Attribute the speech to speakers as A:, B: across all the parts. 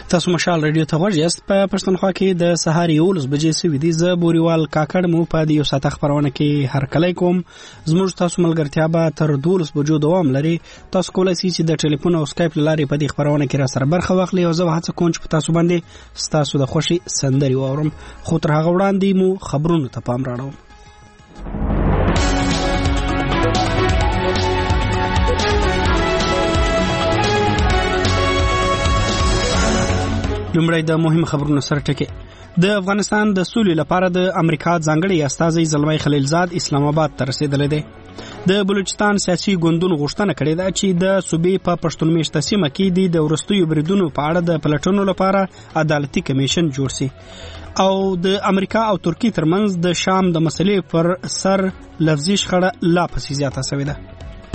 A: تاسو مشال رادیو ته ورجست په پښتونخوا کې د سهار 11 بجې سوي دي. زه بوريوال کاکړ مو په دې یو ساعت خبرونه کې هر کله کوم. زموږ تاسو ملګرتیا به تر 12 بجو دوام لري. تاسو کولای شئ چې د ټلیفون او سکایپ لارې په دې خبرونه کې را سره برخه واخلئ او زه هڅه کوم چې په تاسو باندې تاسو د خوشي سندري واورم. خو تر هغه وړاندې مو خبرونه ته پام راوړم. لومړی د مهم خبرونو سره ټکي. د افغانستان د سولې لپاره د امریکا ځانګړي استازی زلمی خلیلزاد اسلام آباد ته رسیدلی دی. د بلوچستان سیاسي ګوندونو غوښتنه کړې ده چې د صوبې په پښتون میشته سیمه کې د وروستیو بریدونو په اړه د پلټنو لپاره عدالتي کمیشن جوړ شي او د امریکا او ترکیې ترمنځ د شام د مسلې پر سر لفظي شخړه لا پسې زیاته شوې ده.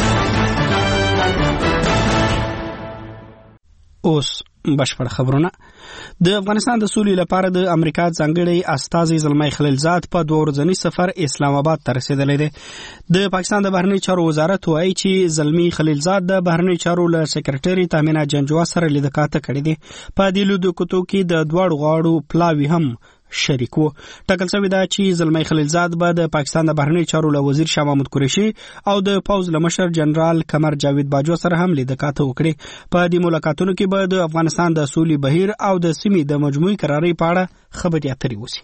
A: اوس بشپړ خبرونه. د افغانستان د سولې لپاره د امریکا ځانګړي استازی زلمی خلیلزاد په 2 ورځنی سفر اسلام آباد ته رسیدلی دی. د پاکستان د بهرنی چارو وزارت وایي چې زلمی خلیلزاد د بهرنی چارو له سکرټری تامینه جنجوا سره لیدکاته کړې دي. په دې لیدکتو کې د دواړو غاړو پلاوی هم شریک وو. ټاکل شوی دا چې زلمی خلیلزاد به د پاکستان د بهرنی چارو له وزیر شاه محمود قریشي او د پوز له مشر جنرال قمر جاوید باجو سره هم لیدکاته وکړي. په دې ملاقاتونو کې به د افغانستان د سولې بهیر او د سیمې د مجموعي قرارۍ په اړه خبرې اترې وشي.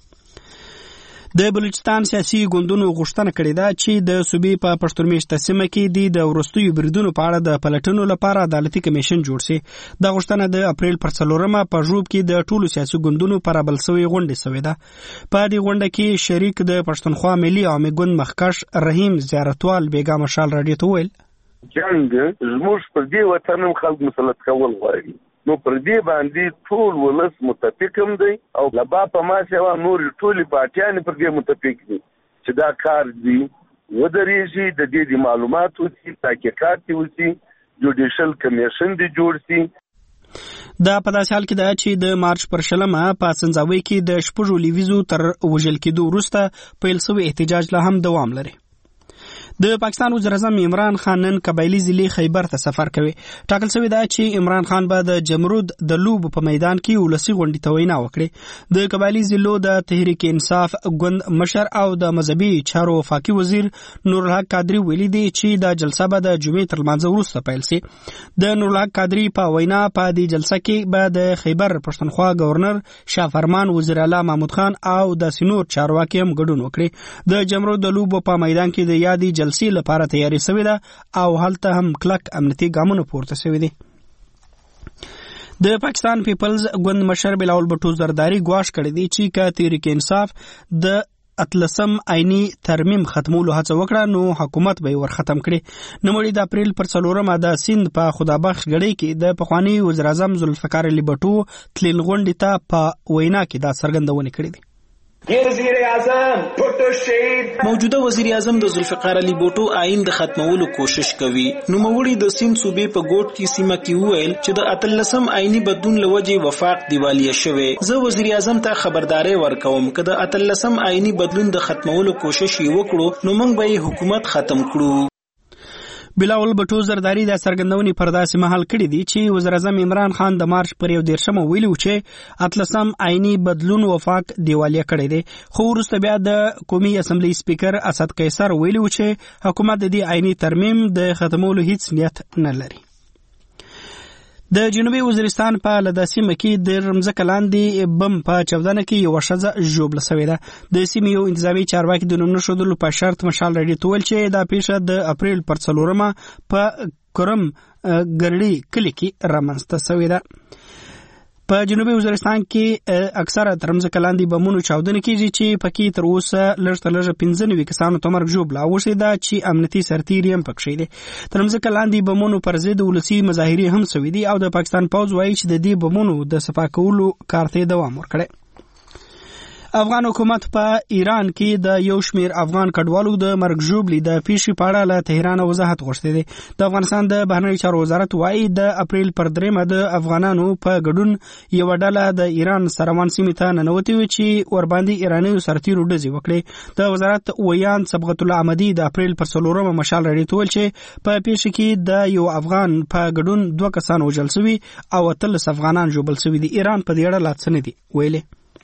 A: د بلوچستان سیاسي ګوندونو غوښتنه کړې ده چې د صوبې په پښتون میشته سیمه کې د وروستیو بریدونو په اړه د پلټنو لپاره عدالتي کمیشن جوړ شي. دا غوښتنه د اپریل پر 4 په ژوب کې د ټولو سیاسي ګوندونو پر بل سوي غونډه شوې ده. په دې غونډه کې شریک د پښتونخوا ملي عوامي ګوند مخکښ رحیم زیارتوال بیګا مشال رادیو ته ویل
B: جنگ زموږ پر دې وطن خلک مسلط کول غواړي. نو پر دې باندې ټول ولس متفقم دی او لبا په ما سوا نور ټول پارټیان پر دې متفق دي چې دا کار دی ودرېږي. د دې معلومات وسی تحقیقات وسی جوډیشل کمیشن دی جوړ شي.
A: دا په داسې حال کې ده چې د مارچ پر 20 په سنځاوي کې د شپږو لیویزو تر وژل کېدو وروسته پیل شوی احتجاج لا هم دوام لري. د پاکستان وزیر اعظم عمران خان نن قبایلی ضلع خیبر ته سفر کوي. ټاکل شوی دا چې عمران خان به د جمرود د لوب په میدان کې ولسی غونډې ته وینا وکړي. د قبایلی ضلع د تحریک انصاف ګوند مشر او د مذهبي چارو وفاقي وزیر نورالحق قادری ویلي دی چې دا جلسه به د جمعې تر لمانځه وروسته پیل شي. د نورالحق قادری په وینا په دې جلسه کې به د خیبر پښتونخوا گورنر شاه فرمان وزیر اعلی محمود خان او د سینور چارواکي هم ګډون وکړي. د جمرود د لوب په میدان کې د یادي جلسې لپاره تیاری شوې ده او هلته هم کلک امنیتي ګامونه پورته شوي دي. د پاکستان پیپلز ګوند مشر بلاول بټو زرداری ګواښ کړی دی چې که تحریک انصاف د 18 آئینی ترمیم ختمولو هڅه وکړه نو حکومت به ور ختم کړي. نوموړي د اپریل پر 4 د سند په خدابخش غړي کې د پخوانی وزیر اعظم ذوالفقار علی بټو تلین غونډې ته په وینا کې دا څرګندونه کړې ده.
C: موجوده وزیر اعظم د ذوالفقار علی بوټو آئین د ختمولو کوشش کوي. نو موړي د سیند صوبې په ګوټ کې سیمه کې وویل چې د 18 آئینی بدلون لوجه وفاق دیوالیه شوه. زه وزیر اعظم ته خبرداري ورکوم چې د 18 آئینی بدلون د ختمولو کوشش یې وکړو نو موږ به حکومت ختم کړو.
A: بلاول بټو زرداری د سرګندونې پر داسې محل کړی دی چې وزیر اعظم عمران خان د مارچ پر 11 ویلو چې 18 آئینی بدلون وفاق دیوالیه کړی دی. خو وروسته بیا د قومي اسمبلی سپیکر اسد قیصر ویلو چې حکومت د دې آئینی ترمیم د ختمولو هیڅ نیت نه لري. د جنوبي وزیرستان په لداسیمه کې د رمزک لاندې بم په چاودنه کې یو شذ ژوبل شوی ده. د سیمې یو انتظامی چارواکي د نوم نشودلو په شرط مشال رادیو تول چې دا پیښه د اپریل پر 4 په کرم ګرړي کلی کې رامنځته شوې ده. په جنوبي وزیرستان کې اکثره ترمزک لاندې بمونو چاودنه کیږي چې پکې تر اوسه لږ 15 کسانو ته مرګ ژوبل اوسه ده چې امنیتي سرتیري هم پکې دي. ترمزک لاندې بمونو پر ضد ولسی مظاهرې هم شوې دي او د پاکستان پوز وایي چې د دې بمونو د صفا کولو کار ته دوام ورکړي. افغان حکومت په ایران کې د یو شمیر افغان کډوالو د مرګ ژوبلې د پیښې په اړه له تهران وضاحت غوښتي دي. د افغانستان د بهرنیو چارو وزارت وايي د اپریل پر 3 د افغانانو په ګډون یو ډله د ایران سروان سیمې ته ننوتې و چې ورباندې ایرانیو سرتیرو ډزې وکړې. د وزارت ویان صبغت الله احمدي د اپریل پر 4 مشال راډیو ته ویل چې په پیښه کې د یو افغان په ګډون 2 کسان وژل شوي او 13 افغانان ژوبل شوي دي. ایران په دې اړه لا څه نه دي ویلي.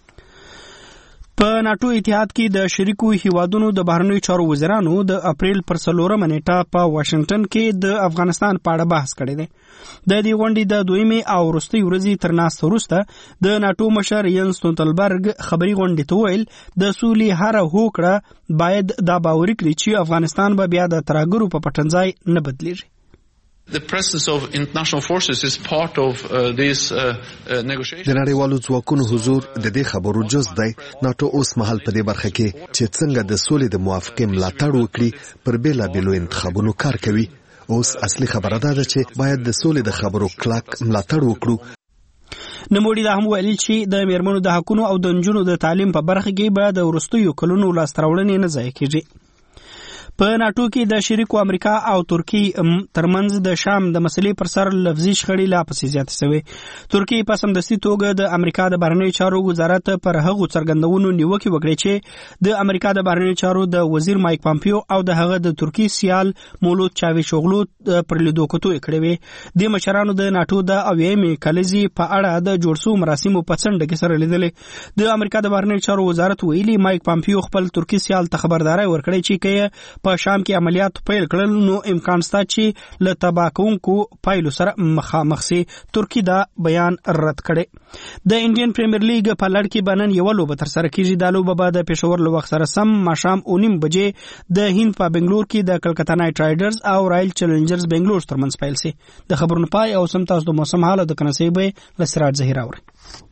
A: په ناتو اتحاد کې د شریکو هیوادونو د بهرنیو چارو وزیرانو د اپریل پر 4 نیټه په واشنگټن کې د افغانستان په اړه بحث کړی دی. د دې غونډې د 2 او وروستۍ ورځې تر ناستې وروسته د ناتو مشر ینس ستولتنبرګ خبري غونډې ته ویل د سولې هره هوکړه باید دا باوري کړي چې افغانستان به بیا د ترهګرو په پټنځای نه بدلیږي.
D: The presence of international forces is part of these negotiations.
E: د نړیوالو ځواکونو حضور د دې خبرو جز دی. ناتو اوس مهال په دې برخه کې چې څنګه د سولې د موافقې ملاتړ وکړي پر بیلابیلو انتخابونو کار کوي. اوس اصلي خبره ده چې باید د سولې د خبرو کلک ملاتړ وکړو.
A: نوموړي دا هم ویلي چې د میرمنو د حقونو او د نجونو د تعلیم په برخه کې به د وروستیو کلونو لاسته راوړنې نه ضایع کیږي. په ناتو کې د شریکو امریکا او ترکی ترمنځ د شام د مسلې پر سر لفظي شخړې لا پسې زیاتې شوې. ترکی په سمدستي توګه د امریکا د بهرنیو چارو وزارت پر هغو څرګندونو نیوکې وکړې چې د امریکا د بهرنیو چارو د وزیر مایک پامپیو او د هغه د ترکی سیال مولود چاوشوغلو پر لیدو کتو کړې وې. د مشرانو د ناتو د 80مې کلیزې په اړه د جوړ شوو مراسمو په څنډه کې سره لیدلې. د امریکا د بهرنیو چارو وزارت ویلي مایک پامپیو خپل ترکی سیال ته خبرداري ورکړې چې کې په شام کې عملیات پیل کړل نو امکان شته چې له تباکونکو پایلو سره مخامخ سي. ترکی دا بیان رد کړي. د انډین پریمیر لیګ په لړ کې بنن یو لوبه تر سره کیږي. د لوبه بعد د پېښور له وخت سره سم ماښام 9:30 بجې د هند په بنگلور کې د کلکتا نایټ رایډرز او رایل چیلنجرز بنگلور ترمنځ پیل سي. د خبرونو پای او سم تاسو د موسم حالت د کنسيبه لسرات ظهیر اوري.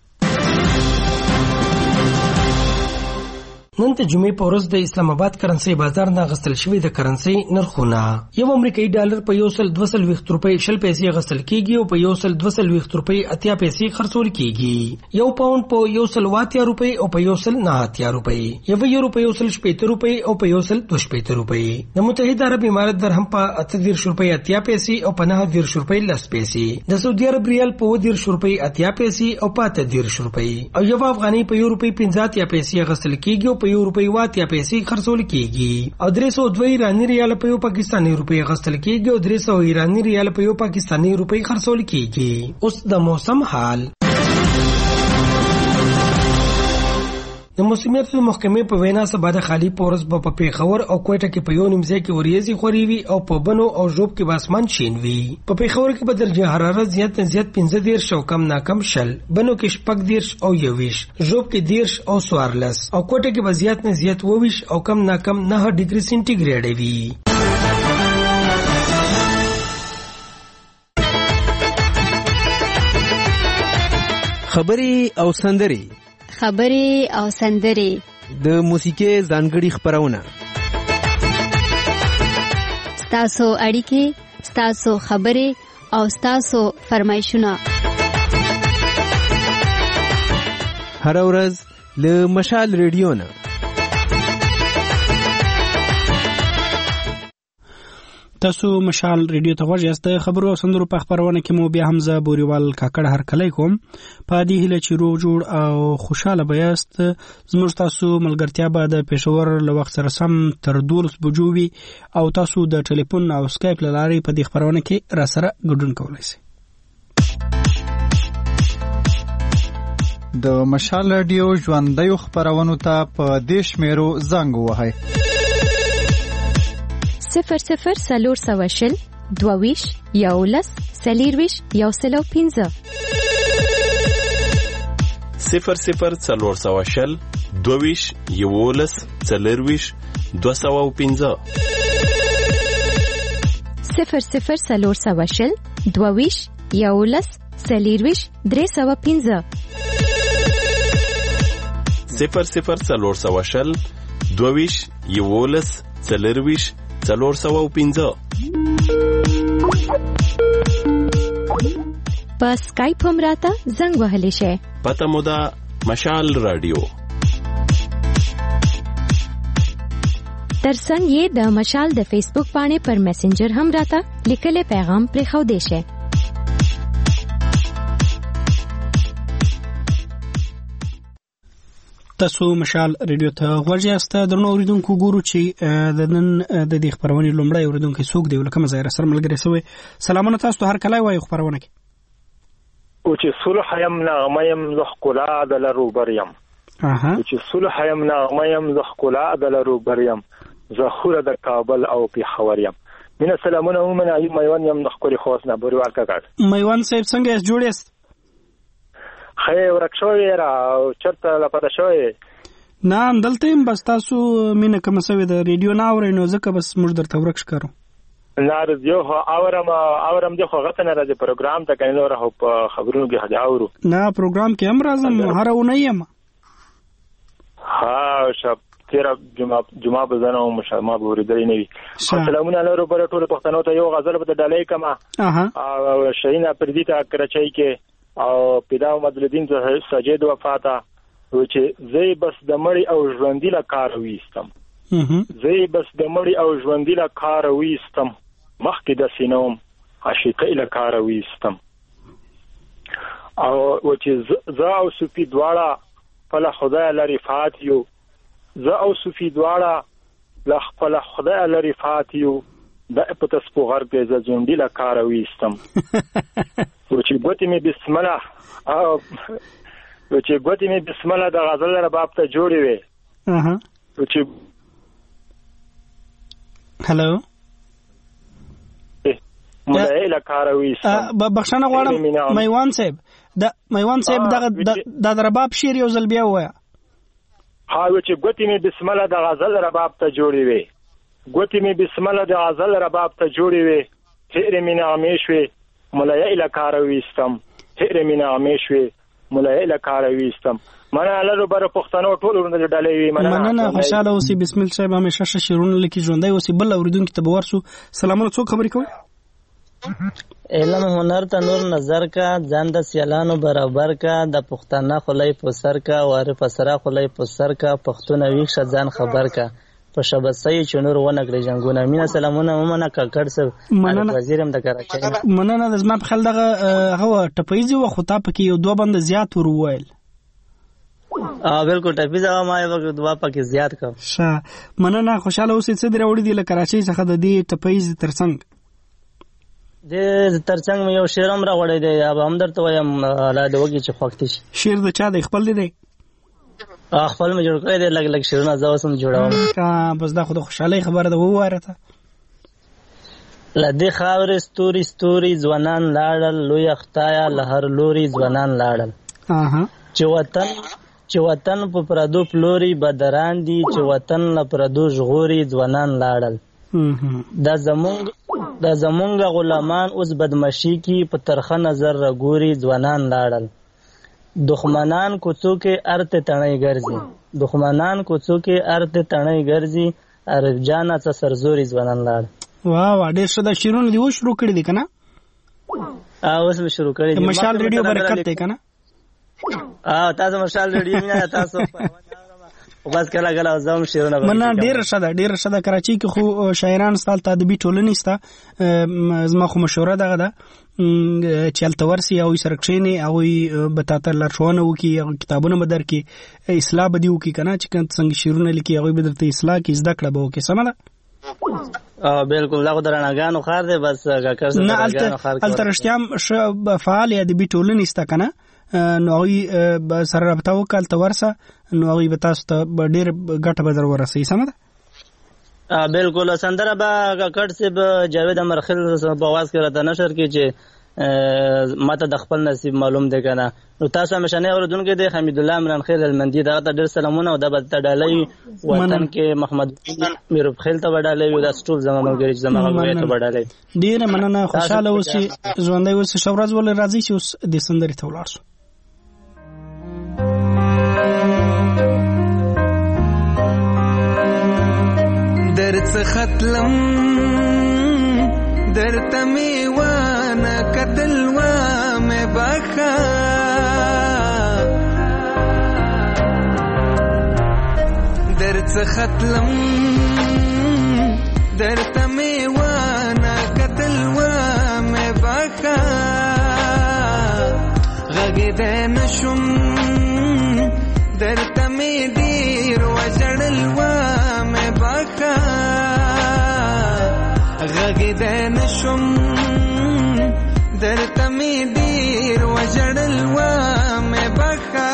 F: نن ته جمعې په ورځ د اسلام آباد کرنسي بازار نه غستل شوی د کرنسي نرخونه. یو امریکایي ډالر په 1.220 روپۍ 0 پیسې غستل کیږي او په 1.220 روپۍ 80 پیسې خرڅول کیږي. یو پاوند په 1.80 روپۍ او په 1.90 روپۍ. یو یورو په 1.80 روپۍ او په 1.20 روپۍ. د متحده عرب امارات درهم په 80 روپۍ 80 پیسې او په 90 روپۍ 10 پیسې. د سعودي عرب ریال په 10 روپۍ 80 پیسې او په 10 روپۍ. او یو افغاني په 1 روپۍ 50 پیسې غستل کیږي په 1 روپۍ 80 پیسې خرڅول کیږي. او 302 ایرانی ریال په یو پاکستاني روپۍ غستل کیږي او 300 ایرانی ریال په یو پاکستاني روپۍ خرڅول کیږي. اوس د موسم حال. د موسمیات محکمې په وینا سبا د خالی پورس په پیښور او کوټه کې په یو نیمځای کې وریځي خوري وي او په بنو او ژوب کې باسمان شین وي. په پیښور کې به درجه حرارت زیات نه زیات 15 او کم نه کم 0. بنو کې 14 او 21. ژوب کې 10 او 14 او کوټه کې به زیات نه زیات 22 او کم نه کم 9 ډیګري سنټیګریډ وي.
G: خبري او سندري د موسیقي ځانګړي خبرونه.
H: ستاسو اړیکې، ستاسو خبرې او ستاسو فرمایشونه
G: هر ورځ له مشال ریډیو نه.
A: تاسو مشال ریډیو ته غوږ یاست. خبرو او سندرو په خبرونه کې مو بیا حمزه بوريوال کاکړ هر کله کوم په دې هله چې روغ جوړ او خوشاله بیاست. زموږ تاسو ملګرتیا به د پېښور له وخت سره سم تر 12 بجو وي او تاسو د ټلیفون او سکایپ لارې په دې خبرونه کې را سره ګډون کولای شئ.
I: د مشال ریډیو ژوندۍ خبرونه ته په دیش میرو زنګ وهاي
J: 00 سلور سواشل دوویش یولس سلیرویش یوسلو 15
K: 00 سلور سواشل دوویش یولس سلیرویش 215
J: 00 سلور سواشل دوویش یولس سلیرویش 315
K: 00 سلور سواشل دوویش یولس سلیرویش 415
J: په سکایپ هم راته زنګ وهلی شي.
K: پته مو ده مشال رادیو.
J: ترڅنګ یې د مشال د فیسبوک باندې پر میسنجر هم راته لیکلي پیغام پرې خو دی شه.
A: تاسو مشال ریډیو ته غوږ یاست. درنو اوریدونکو ګورو چې د نن د دې خبرونې لومړی اوریدونکو څوک دی ولکه مزایر سره ملګری سوی. سلامونه تاسو ته هر کله وایي خبرونه کې
L: او چې صلح یم نغمیم زخکلا د لرو بریم چې صلح یم نغمیم زخکلا د لرو بریم زخوره د کابل او پیښور یم. مینه سلامونه ومنه ایم میوان یم د خپل خوښ نه بوري ورکا کړ.
A: میوان صاحب څنګه یې جوړ یاست؟
L: خیر ورکشوي را چرته لا پته شوي
A: نه دلته هم بس تاسو مینه کوم سوي د ریډیو نه اورئ نو ځکه بس موږ درته ورکش کارو
L: نار یو اورم د خوغه نه راځي پروګرام ته کینو راو په خبرونو کې هدا اورو نه
A: پروګرام کې هم راځم هر ونه یم
L: ها شپ تیر جمعه بزنه او مشما بوریدل نه وي. سلامونه لرو پر ټول پښتنو ته یو غزل به ډالۍ کما او شهینا پردی ته کراچۍ کې او پیدا مدلدین سجید وفاته و چې زی بس د مړی او ژوندۍ لا کار وېستم زی بس د مړی او ژوندۍ لا کار وېستم مخکې د سینوم عاشقې لا کار وېستم او و چې زه او سپی دواړه په خدای لري فاتیو زه او سپی دواړه لا خپل خدای لري فاتیو د پته سپوغر کې ز ژوندۍ لا کار وېستم چې ګوتې مې بسم الله او چې ګوتې مې بسم الله د غزل رباب ته جوړې وي چې
A: هالو
L: مولای له کاروي
A: بخښنه غواړم میوان صاحب د رباب شعر یو ځل بیا وایا
L: ها چې ګوتې مې بسم الله د غزل رباب ته جوړې وي ګوتې مې بسم الله د غزل رباب ته جوړې وي هېر مې نامې شوي مولای له کارويستم هېر مې نامې شوي مولای له کارويستم منه لرو بر پښتنو ټول ورته ډالې وي
A: مننه خوشاله اوسې بسم الله صاحب همیشه شیرونه لکه ژوندۍ اوسې بل اوریدونکو ته ورسو سلامونه څوک خبرې کوي
M: علم هنر ته نور نظر کا ځان د سیالانو برابر کا د پښتنه خلای په سر کا واره په سره خلای په سر کا پښتون ویښ ځان خبر کا په شبسې چنور ونګړي جنگونه مینا سلامونه ومنه ککړ سر وزیرم د کراچۍ
A: مننه د زما په خل دغه هو ټپایزي و خطا پکې یو دوه بند زیات ورویل
M: بالکل ټپیزه ما یو دوه پکې زیات کا
A: ښه مننه خوشاله اوسې څه درې وړي دی له کراچۍ څخه د دې ټپایز ترڅنګ
M: د ترڅنګ یو شعرم را وړی دی یا هم درته وایم لا د وګي چې خوښتي
A: شعر د چا د خپل دی
M: خپل مې جوړ کړی دی لګ لګ شعرونه زه اوسم جوړوم
A: بس دا خو د خوشحالۍ خبره ده ووایه ته
M: له دې خاورې ستوري ستوري ځوانان لاړل لویه خدایه له هر لوري ځوانان لاړل چې وطن په پردو پلوري بدران دي چې وطن له پردو ژغوري ځوانان لاړل دا زمونږ غلامان اوس بدمشي کی په ترخه نظر رګوري ځوانان لاړل دښمنان کوڅو کې ارته تڼۍ ګرځي دښمنان کوڅو کې ارته تڼۍ ګرځي عرب جانا څه سرزوري ځوانان لاړ
A: واه ډېر ښه دا شیرونه دی شروع کړی دی کنه
M: اوس به شروع کړی دی
A: مشال ریډیو برکت دی کنه
M: تاسو مشال ریډیو نه تاسو بس کله کله زم شیرونه
A: منه ډیر شته کراچۍ کې خو شاعران ستال تدبی ټولنې ستا زما خو مشوره دغه ده چلته ورسي او سرکشینی او بتاته لارښوونه وکي او کتابونه بدر کې اصلاح بدی وکي کنه چې څنګه شیرونه لیکي او بدرته اصلاح کې زده کړه به وکي سمه ده
M: بالکل لا درنګانو خار دی بس
A: نه الترشتيام فعال ادبي ټولنې ستا کنه نو هغه سره رابطه وکړه ته ورسه نو هغه به تاسو ته ډېر ګټه بدر ورسې سمه ده
M: بالکل سندره به کټ سے جاوید امرخیل په आवाज کې راته نشر کې چې ماته د خپل نصیب معلوم دی کنه نو تاسو همیشه نه اوردونکو دی حمید الله عمران خیل المندی دا ډېر سلامونه او د بد ډالۍ وطن کې محمد میرب خیل ته وډالۍ او د سټول زمونږ غریب زمونږ ته وډالۍ
A: ډېر مننه خوشاله اوسئ ژوندۍ اوسئ شورز ول راځي چې اوس د سندري ته ولاړ شو
N: درڅ ختلم درته میوانه کتل و مې بخا درڅخه تلم درته مې وانه کتل ومې بخه غږېدی نشم درته مې ډېر وژړل ومې بخه غږېدی نشم درته مې ډېر وژړل ومې بخه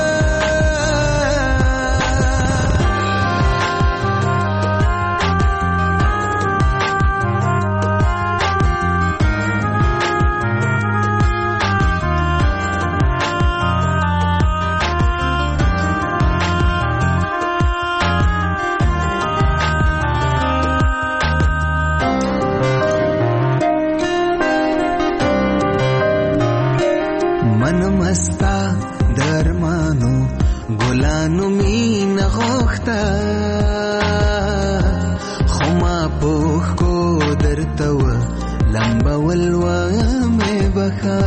N: مستا درمانو ګلانو مين غوښته خو ما پوښ کو درته و لمبول ومې بخه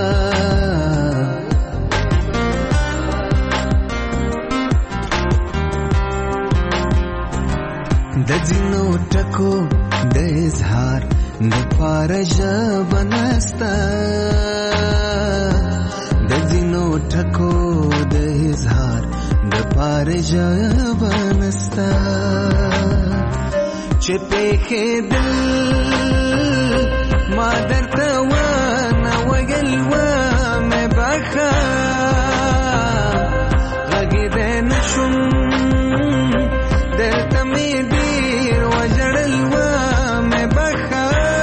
N: د ځینو ټکو د اظهار د پاره ژبه نسته د ځینو ټکو د اظهار د پاره ژبه نسته چې پېښېدل ما درته ونه ویل ومې بخه غږېدی نشم درته مې ډېر وژړل ومې بخه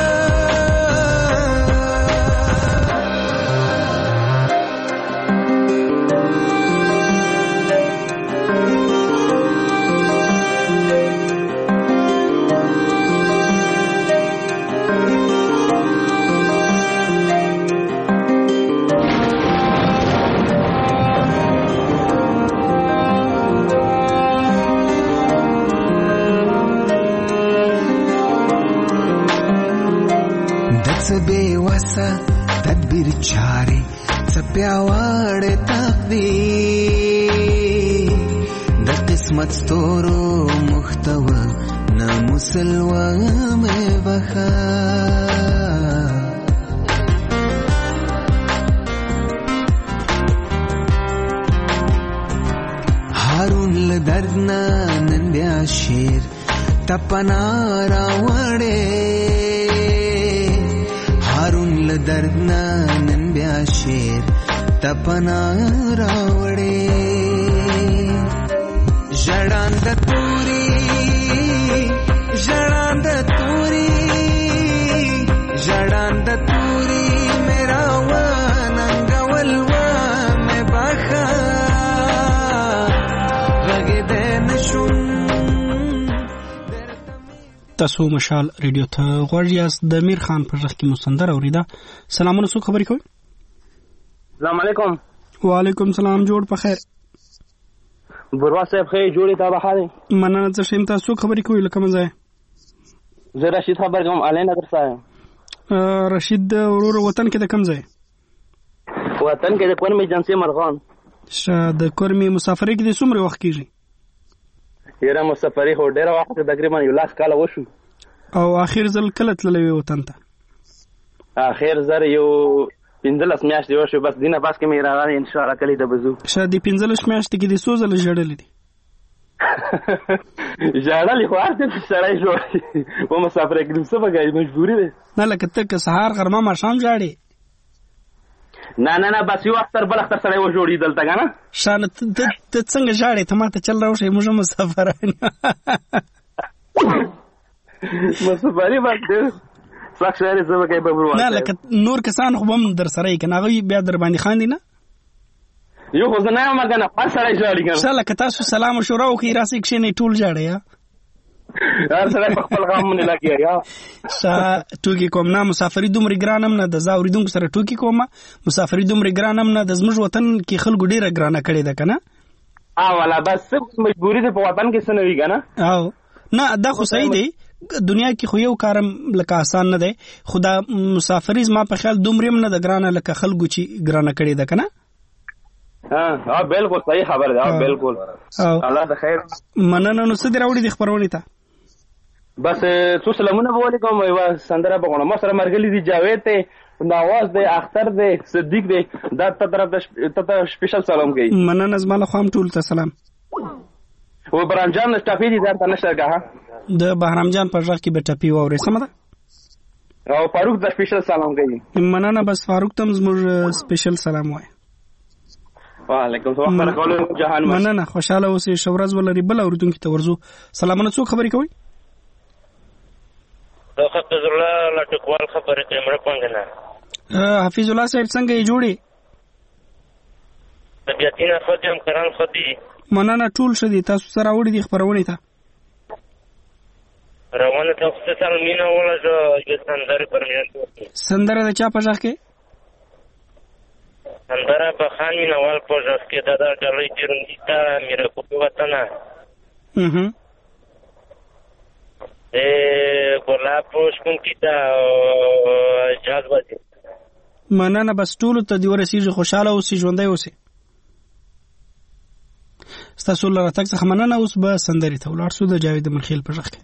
N: تدبیر چاري څپیاوړې تقدیر د قسمت ستورو محتوا نه مسلوه مې بخه هارون له درد نه نن بیا شیر تپنا راوړې هارون له درد نه نن بیا شیر تپنا راوړې ژړاند توري ژړاند توري ژړاند توري میرا وننګول ومې بخه غږېدی نشم.
A: تاسو مشال ریډیو ته غوږ یاست. د میر خان پر غږ کې مستندر اوریده. سلامونه، څوک خبرې کوي؟
O: السلام علیکم.
A: وعلیکم سلام. جوړ په خیر.
O: بروا صاحب خیر جوړی تا بخاره.
A: مننه. څه شیم تاسو خبرې کوي لکه مزه؟
O: زه رشید خبر کوم علین در صاحب.
A: رشید ورور وطن کې د کوم ځای؟
O: وطن کې د کورمې ایجنسی مرغان.
A: د کورمې مسافرۍ کې د څومره وخت کېږي؟
O: یره مسافرۍ هو ډېر وخت تقریبا یو لاس کال وشو.
A: او اخر ځل کله تللی وطن ته؟
O: اخر ځل یو 15 میاشتې وشو، بس دینه پاس کې مې راغلی ان شاء الله کلی ته بزو.
A: شاید 15 میاشتې کې د څو ځله ژړلې دي؟
O: ژړلې خو هر څه سړی جوړ و مسافرۍ کې څه بګای مجبوري ده.
A: نه لکه ته که سهار غرمه ماښام ژاړې؟
O: نه بس یو اختر بل اختر سړی و جوړي دلته کنه.
A: شانه ته څنګه ژاړې؟ ته ماته چل راوښې موږ مسافران
O: مسافرۍ باندې سخت شعر زما کوي ببرو.
A: نه لکه نور کسان خو هم در سره یې کنه، هغه بیا در باندې خاندي نه؟
O: یو خو زه نه یم کنه، هر سړی ژاړي کنه.
A: ښه لکه تاسو سلام مشوره وکړئ راسئ کښېنئ ټول ژاړئ یا
O: هر سړی په خپل غم باندې لګیا یا.
A: ښه ټوکې کوم نه، مسافري دومره ګران هم نه ده. زه اورېدونکو سره ټوکې کوم، مسافري دومره ګران هم نه ده. زموږ وطن کې خلکو ډېره ګرانه کړې ده که نه؟
O: والا بس مجبوري ده په وطن کې څه نه وي که نه.
A: او نه دا خو صحیح دی، دنیا کې خو یو کارم لکه آسان نه دی، خو دا مسافري زما په خیال دومره هم نه ده ګرانه لکه خلکو چې ګرانه کړې ده که نه.
O: ها بالکل صحیح خبر ده بالکل الله ته خیر
A: مننه. نو څه دی راوړي د خبرونې ته؟
O: بس څو سلامونه به ولیکم. یوه سندره به غواړم. ما سره ملګري دي جاوید دی، نواز دی، اختر دی، صدیق دی. دا ته طرف ته سپیشل سلام کوي.
A: مننه. زما له خوا هم ټولو ته سلام.
O: و بهرام جان ټاپي دي درته نشته ګاه
A: د بهرام جان په ځای کې به ټاپي واورې سم ده.
O: او فاروق د سپیشل سلام کوي.
A: مننه. بس فاروق ته زموږ سپیشل سلام وای.
O: وعلیکم السلام ورحمت جهان.
A: مننه. خوشاله اوسې. شورز ولري. بل اوریدونکو ته ورزو. سلامونه. څوک خبرې کوي؟
P: حافظ الله لټکوال خبرې کوي. مړ پنګنه
A: حافظ الله صاحب څنګه یې جوړي؟
P: طبيعتینه خدام کران خدي.
A: مننه. ټول شدي. تاسو سره وړي دي خبرونه ته
P: روانه تاسو سره مینا ولا جو سندره پرمیان.
A: سندره د چا په ځخ کې؟
P: سندره په خان مینا وال په ځخ کې د ډالۍ چرندیتا میرا کو وطن ګلاب پوشکون کی تا جاز باندې.
A: مننه. بس ټول ته دی ورسیږي. خوشاله اوسې. ژوندۍ اوسې. ستاسو لپاره تک څه مننه. اوس به سندري ته ولاړ شو د جاوید ملخیل په ځخ کې.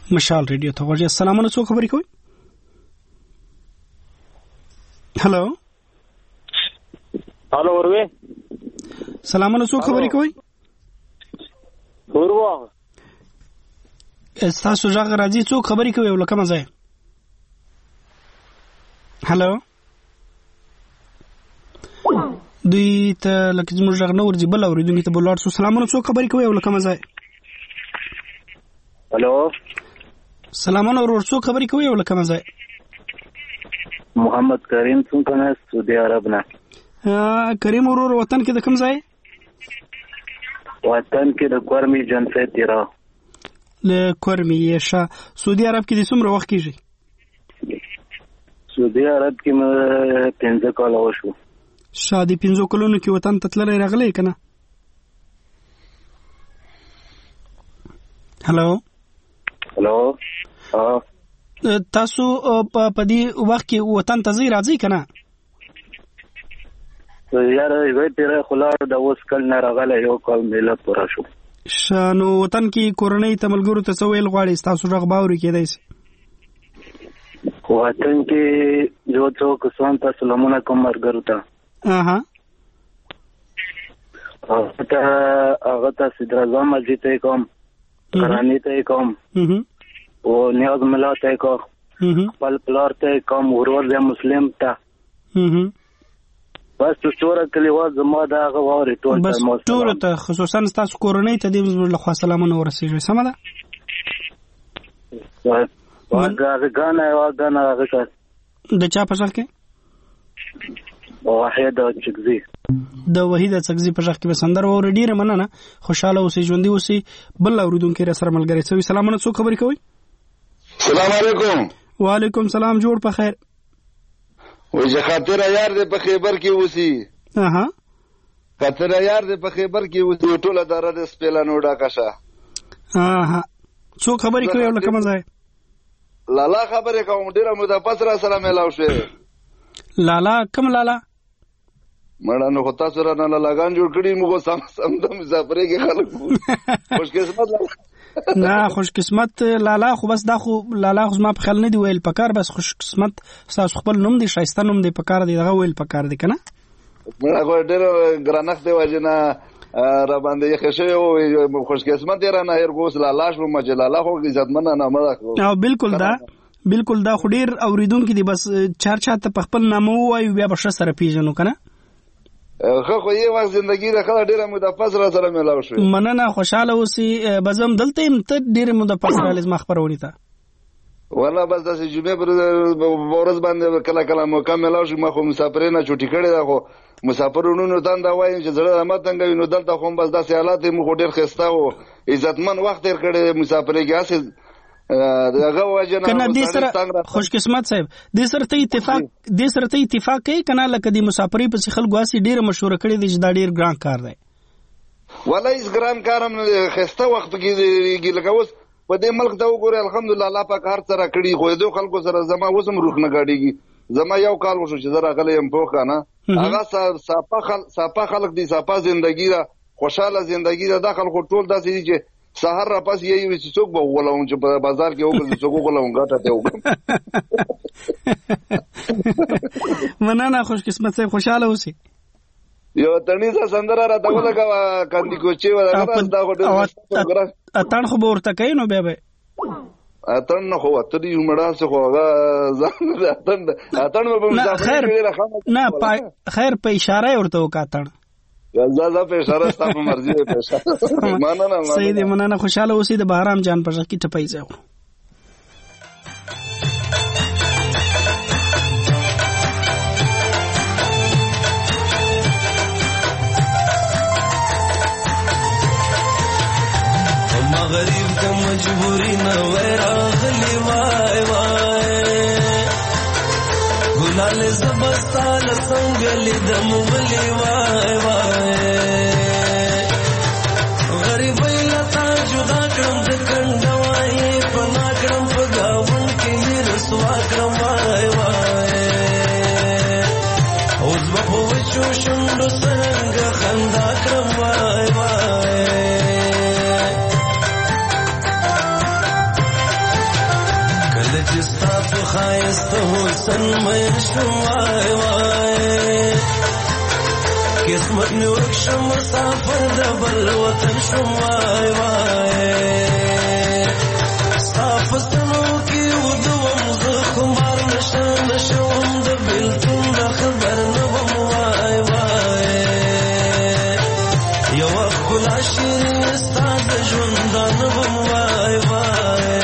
A: مشال ریډیو ته غوږی. سلامونه، څوک خبرې کوي؟ هلو
L: وروي.
A: سلامونه، څوک خبرې کوي؟
L: وروا
A: تاسو ژغ راځي، څوک خبرې کوي او لکه مزه؟ هلو دوی ته لکه زموږ ژغ نه ورځي، بل اورېدونکي ته بل ورسو. سلامونه، څوک خبرې کوي او لکه مزه؟
L: هلو
A: سلامونه ورور، څوک خبرې کوي او لکه مزه؟
L: محمد کریم څنګه نه، سعودي عرب نه.
A: کریم ورور، وطن کې د کوم ځای؟
L: وطن کې د کورمي جنسه تیرا.
A: له کورمي شه. سعودي عرب کې د څومره وخت کېږي؟
L: سعودي عرب کې 15 کال وشو.
A: شادي 15 کلونو کې وطن ته تللی راغلی کنه؟ هلو تاسو په دې وخت کې وطن ته ځئ راځئ کنه؟
L: یار وای تیرې خلاړ د اوس کل نه راغلی، یو کال میله پوره شو.
A: نو وطن کې کورنۍ ته ملګرو ته څه ویل غواړئ؟ تاسو غږ باوري کېدای شي.
L: وطن کې جو څو کسان ته سلامونه کوم ملګرو ته. هغه ته صدراعظم مسجد ته کوم، قرآني ته کوم، او نیاز ملا ته کوم، خپل پلار ته کوم، ورور د مسلم ته. بس ټول کلیوال زما دا غواړي ټول
A: بس ټول ته، خصوصا تاسو کورنۍ ته د زموږ له خوا سلامونه ورسیږي. سمه ده؟
L: واګانه هغه
A: د چا په ځخ کې؟
L: وحید چکزي.
A: د وحید چکزي په ځخ کې به سندر او ډیره مننه. خوشاله اوسئ، ژوندۍ اوسئ. بل اوریدونکو را سره ملګری شوی. سلامونه، څوک خبرې کوي؟
Q: سلام علیکم.
A: وعلیکم سلام، جوړ په خیر.
Q: وجه خاطر یار دې په خیبر کې اوسي. خاطر یار دې په خیبر کې اوسي، ټوله دره د سپیلانو ډاکه شه.
A: څوک خبرې کوي او لکه مزه؟
Q: لالا خبرې کوم، ډیره موده پس را سره ملاو شوې.
A: لالا کوم لالا؟
Q: مړه نو خو تاسو را نه لالاګان جوړ کړي، موږ سم د مسافرۍ کې خلک خوش قسمت
A: نه خوش قسمت لالا، خو بس دا خو لالا خو ما په خیال نه دی ویل پکار، بس خوش قسمت تاسو خپل نوم دی، شایسته نوم دی پکار دی، دغه ویل پکار دی کنه.
Q: مړه خو ډېر ګرانښت دی وجنه را باندې خشه او خوش قسمت را نه هرګوس لالا شو مجلالا خو عزتمن نه مړه. او
A: بالکل دا خو ډېر اوریدونکو دی، بس چار چاته په خپل نامو وایو بیا به سره پیژنو کنه.
Q: خو یې وخت زندگی د خلا ډیره مدافع سره سره ملاو شو.
A: مننه، خوشاله اوسئ. بزم دلته هم ته ډیره مدافع سره لازم خبرونه تا
Q: والله بس د جمعې پر ورځ باندې کله کله مکمل شو. ما خو مسافرینه چټی کړی دا، خو مسافرونو ته دا وایي چې زړه ماتنګوي، نو دلته خو بس داسې حالات مو ډیر خسته او عزتمن وخت تیر کړی مسافرۍ کې. اسه دغه وجنه
A: کنه دې سره خوش قسمت صاحب، دې سره ته اتفاق کوي کنه، لکه د مسافرۍ په خلکو غاسي ډیره مشهور کړی دی چې دا ډیر ګران کار دی.
Q: والله هیڅ ګران کارم نه، خسته وخت کې لکه اوس په دې ملک ته وګورئ، الحمدلله الله پاک هر څه را کړی، خو دې خلکو سره زما وسم روح نه غاډيږي. زما یو کال وشو چې زه راغلی یم په کنه، هغه صافه خلک دي، صافه ژوندۍ ده، خوشاله ژوندۍ ده. داخل خو ټول داسې دي چې سحر را پاس یې وي چې څوک به وغولم چې په بازار کې وګورم څوک وغولم غاټه ته وګورم.
A: مننه، خوش قسمت صاحب، خوشاله اوسئ.
Q: یو تنیزه سندره را ته ولګوه کاندي کوچي و دا
A: اتن خو به ورته کوي نو بیا به
Q: اتن نه خو ته دې مړه څه خو هغه اتن به مسافر
A: نه خیر په اشاره ورته وکاتن
Q: زه په اشاره ستاسو مرزي په اشاره. مننه
A: سید مننه، خوشاله اوسئ. د بهرام جان په ځکه ټپای ځو.
R: غریب کا مجبوری نہ وراغلی وای وای ګلال زبستان څنګه دم ولی وای وای غریب لتا جدا کړم د کندوای پنا کړم په گاون کې رسوا کړم وای وای اوس په وچو شوندو څنګه خندا کړم وای وای خایست حسن مې شوای وای قسمت مې ورکشم مسافر د بل وطن شوای وای صافستنو کې ودوم زه خمار نشم د بلتون د خبر نه وم وای وای یو ښکلا شیرین ستا د ژوندان وم وای وای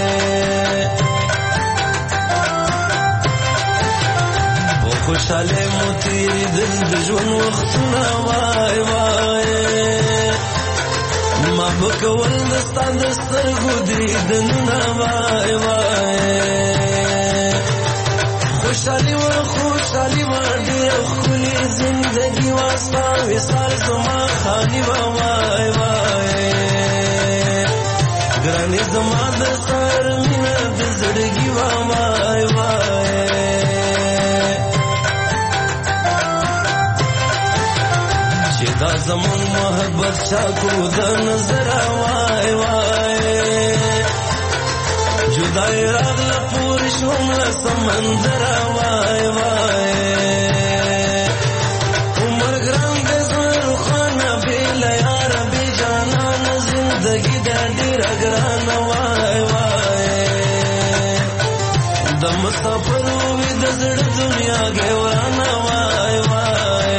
R: په خوشحالۍ مو تېرېدل د ژوند وختونه وای وای ما به کول د ستا د سترګو دیدنونه وای وای خوشحالي وه ډېره ښکلې زندګي وه ستا وصال زما خالي وه وای وای ګرانې زما د سر مینه د زړګي وه وای وای چې دا زمون محبت چاکو د نظر وای وای جدای راغله پورې شوم له سمندر وای وای عمر ګران دې زړه روښانه بې له یاره بې جانانه زندګي دا ډېره ګرانه وای وای د مسافر وي د زړه دنیا ګورانه وای وای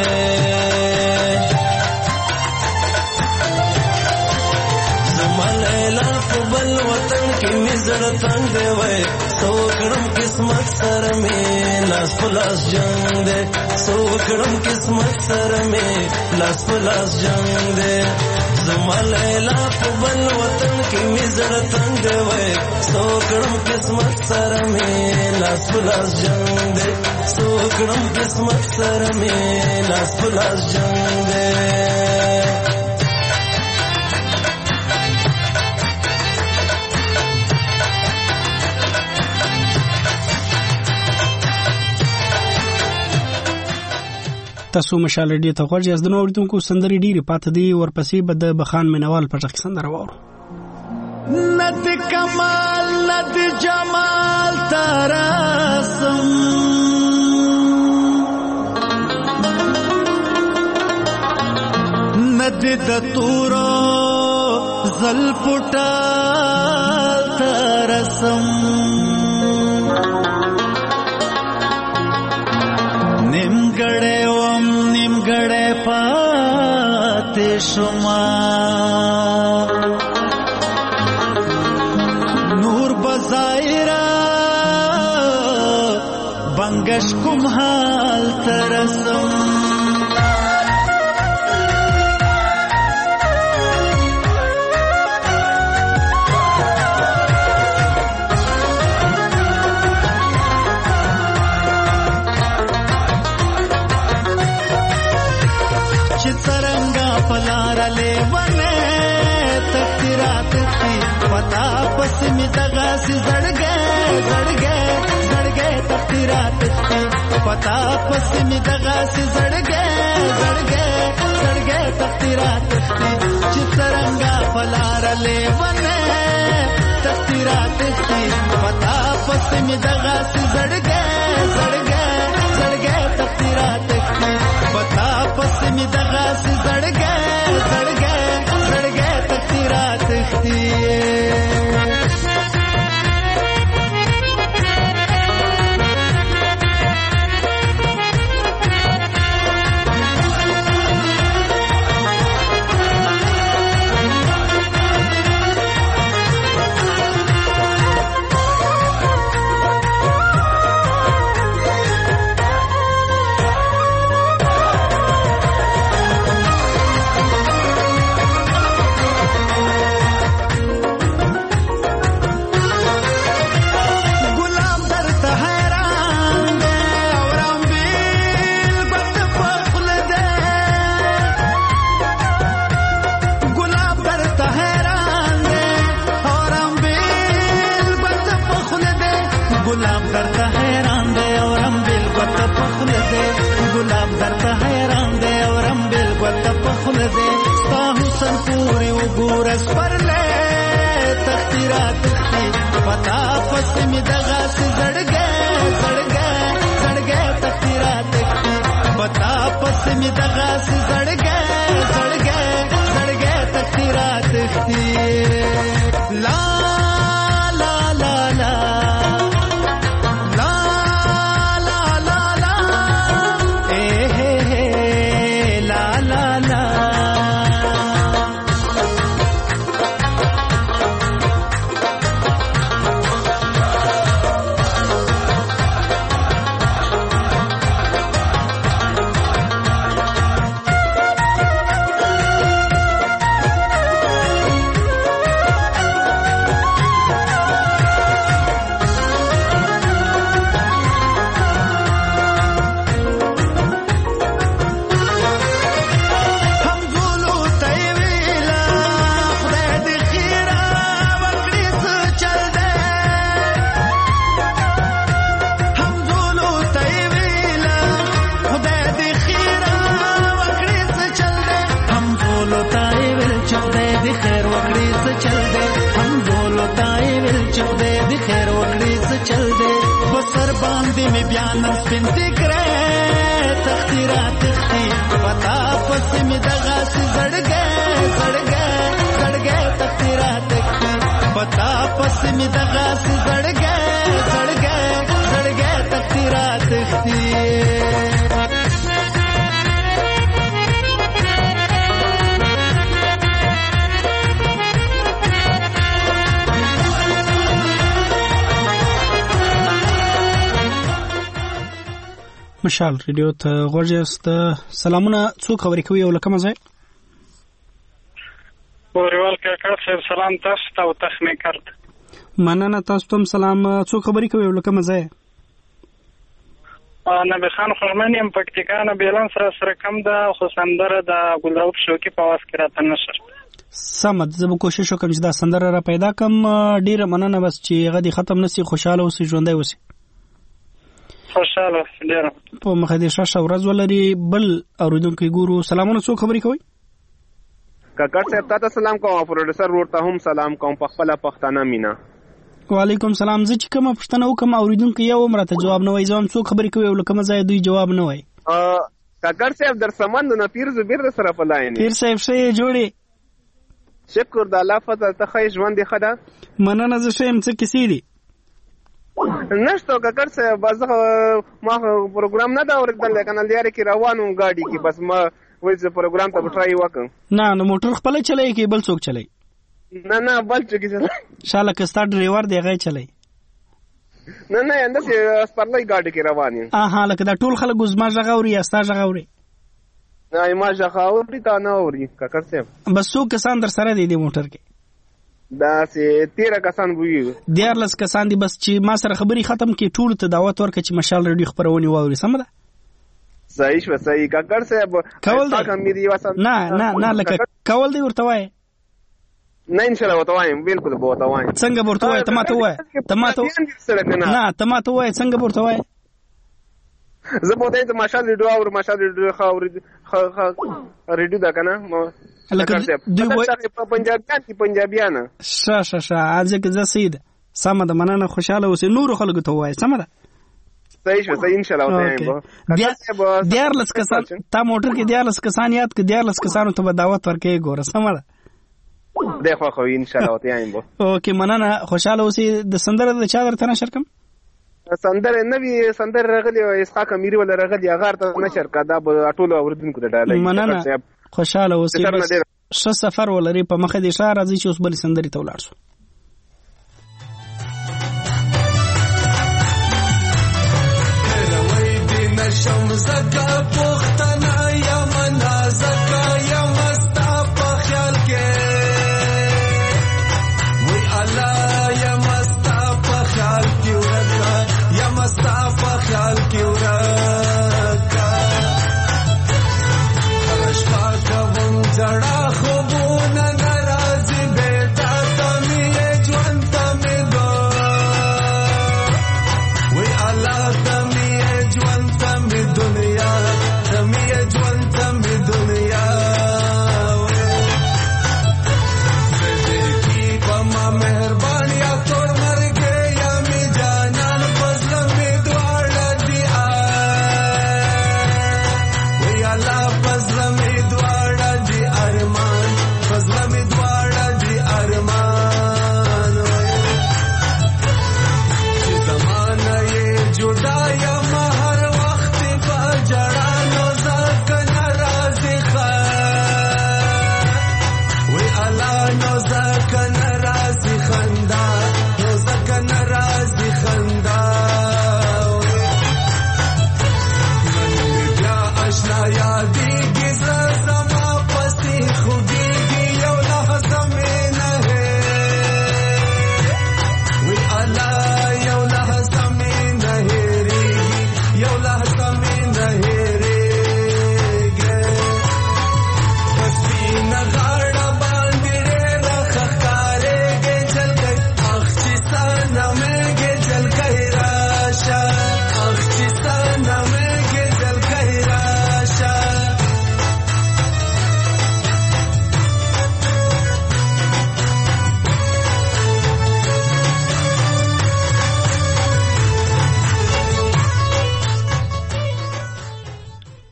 R: زما لیلا په بل وطن کې مې زړه تنګ دی وای سو کړم قسمت سره مې لاس په لاس جنګ دی سو کړم قسمت سره مې لاس په لاس جنګ دی زما لیلا په بل وطن کې مې زړه تنګ دی وای سو کړم قسمت سره مې لاس په لاس جنګ دی سو کړم قسمت سره مې لاس په لاس جنګ دی
A: تاسو مشال ډی ته غوړ یاست د نو اوریدونکو سندري ډیره پاتې دی ورپسې به د بخان منوال په ټک سندره وورو
R: ند کمال ند جمال ترسم ند د تورو زلفټا ترسم نیمګړې پاتې شوما نور بظاهرا بنگش کوم حال ترسم पता पस में दगा से जड़ गए तकदीरात पता पस में दगा से जड़ गए तकदीरात चितरंगा पलार ले बने तकदीरात पता पस में दगा से जड़ गए तकदीरात पता पस में दगा से जड़ गए तकदीरात پتا پس می دغه زړګې زړګې زړګې تقدیرات پتا پس می دغه زړګې زړګې زړګې تقدیرات لا لا لا لا بیانم سپینتی کرے تخدیرات پتا پس می دغه زړګې زړګې زړګې تخدیرات پتا پس می دغه زړګې زړګې زړګې تخدیرات
A: مشال ریډیو ته غوړیاست. سلامونه، څوک خبرې کوي او لکه مزه
S: پوریوال کاکړ صاحب سلام تاسو ته او تخمه کرد
A: مننه. تاسو ته سلام. څوک خبرې کوي او لکه مزه
S: نبی خان خرمنیم پکتیکانه بیلان سره کم ده خو سندره د ګلراوت شوکی په واس کې راته نشر
A: سمد. زه به کوشش وکم چې دا سندره را پیدا کم. ډیره مننه بس چې غدي ختم نسی، خوشاله اوسې، ژوندۍ اوسې.
S: خوشاله ډیره
A: په مخه دې شاشه ورځ ولري. بل اوریدونکو ګورو. سلامونه، څوک خبرې کوي؟
T: کاکړ صاحب تاسو سلام کوم، پروډوسر ورته هم سلام کوم په خپل پښتانه مینا.
A: وعلیکم سلام. زه چې کوم پښتنه وکم اوریدونکو یو مرته جواب نه وای، زوم څوک خبرې کوي او لکه مزه دوی جواب نه وای.
T: کاکړ صاحب در سمند نه پیر زبیر سره پلاین
A: پیر صاحب شې جوړي.
T: شکر د الله فضل ته خې ژوند دی خدا
A: مننه. زه شم څه کیسې دي
T: نشته کاکړ صاحب، بس ما پروګرام نه دا اوریدل کنه لري کې روانو گاډي کې، بس ما وایي پروګرام ته ټرای وکم.
A: نه نو موټر خپل چلای کې بل څوک چلای؟
T: نه بل څوک چلای.
A: شاله کستا ډرایور دی غي چلای.
T: نه انده سپرلای گاډي کې روان یم.
A: لکه دا ټول خلک زما ژغوري یا ستا ژغوري؟
T: نه ما ژغوري تا نه اوري کاکړ صاحب.
A: بس څوک کسان در سره دی د موټر کې؟
T: دا سه 13 کسان وي.
A: 14 کسان دي. بس چې ما سره خبري ختم کې ټول ته دعوت ورکړه چې مشال ریډیو خبرونه واوري. سم ده؟
T: صحیح شو صحیح کاکړ صاحب.
A: کول دی نه لکه کول دی ورته وای.
T: نه ان شاء الله وته وایم، بالکل به وته وایم.
A: څنګه ورته وای؟ تماته وای نه تماته وای څنګه ورته وای؟
T: زه په دې ته مشال ریډیو او مشال ریډیو ریډیو دا کنه
A: لکه دوی وای
T: په پنجابیانه
A: شه ځکه زه سید سم ده. مننه، خوشاله اوسې. نور خلکو ته وای. سم ده؟
T: صحیح شو صحیح ان شاء الله وایم.
A: 14 کسان تا موټر کې 14 کسان یاد ک 14 کسانو ته دعوت ورکې ګوره. سم ده؟
T: دغه خو ان شاء الله وایم.
A: اوکې مننه، خوشاله اوسې. د سندره د چا درته نشر کم؟
T: سندره نوی سندره راغلی او اسحاق امیری ولا راغلی هغه ته نشر کدا به ټول اوریدونکو ته ډالۍ.
A: مننه، خوشاله اوسې. ښه سفر ولري. په مخه دې ښه راځي چې اوس بل سندري ته ولاړ شو.
R: نشم زکا پختنا یا منا زکا یا مستا په خیال کې وی الله یا مستا په خیال کې ورکا یا مستا په خیال کې ورکا خرش پاکه وم زړه خوبونه ناراضي بیتا تمې ژوند تمې دو وی الله تمې ژوند تمې دنیا تمې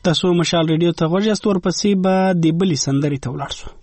A: تاسو مشال ریډیو ته غوږ یاست، ورپسې به د بلې سندرې ته ولاړ شو.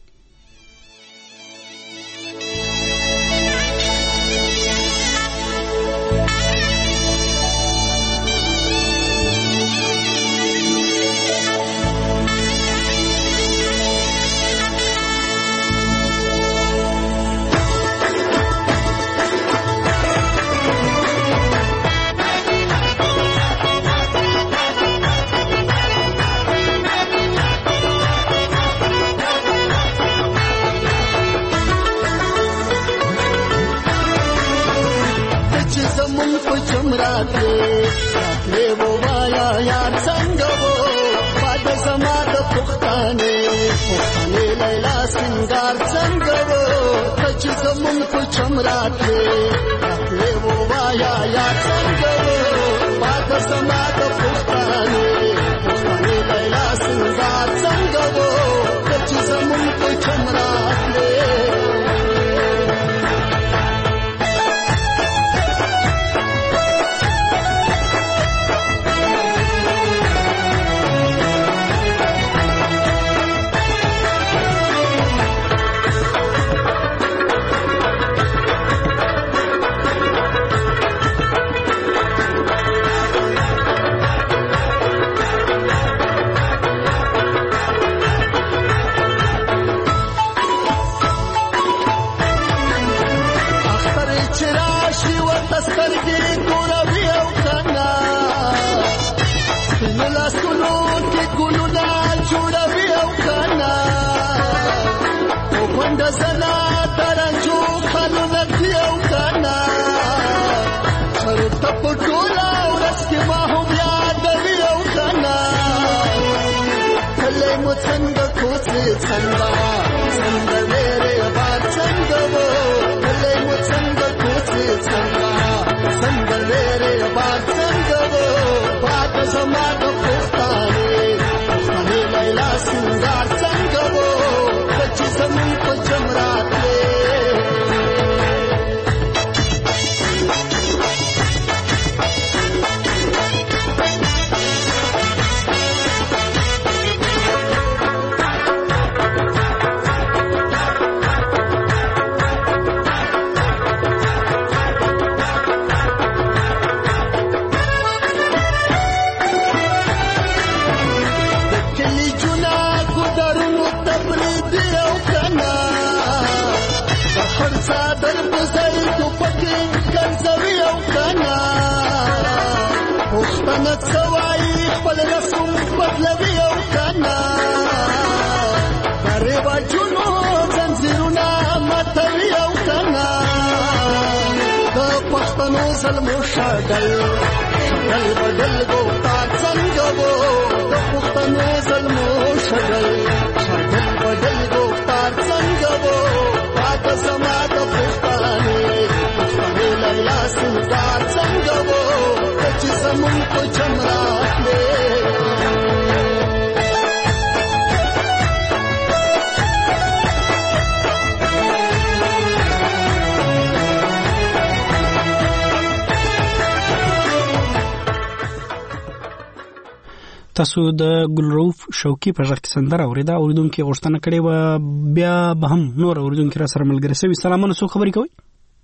A: تاسو د ګلروف شوقي په ژغ کې سندره اوریدا، اوریدونکو غوښتنه کړې و بیا به هم نور اوریدونکو را سره ملګری شوي. سلامونه، څو خبرې کوي؟